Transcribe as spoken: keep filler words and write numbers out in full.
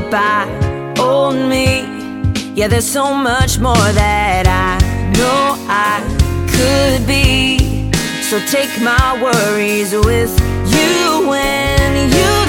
by old me. Yeah, there's so much more that I know I could be. So take my worries with you when you